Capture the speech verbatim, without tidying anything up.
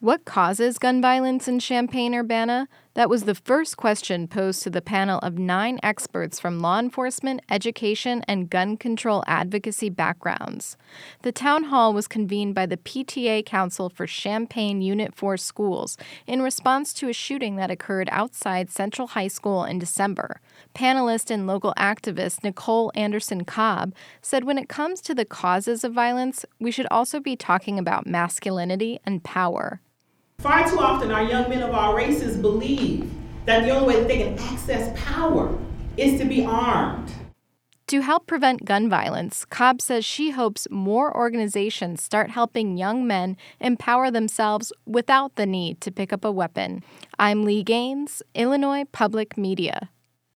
What causes gun violence in Champaign-Urbana? That was the first question posed to the panel of nine experts from law enforcement, education, and gun control advocacy backgrounds. The town hall was convened by the P T A Council for Champaign Unit four Schools in response to a shooting that occurred outside Central High School in December. Panelist and local activist Nicole Anderson Cobb said when it comes to the causes of violence, we should also be talking about masculinity and power. Far too often, our young men of all races believe that the only way that they can access power is to be armed. To help prevent gun violence, Cobb says she hopes more organizations start helping young men empower themselves without the need to pick up a weapon. I'm Lee Gaines, Illinois Public Media.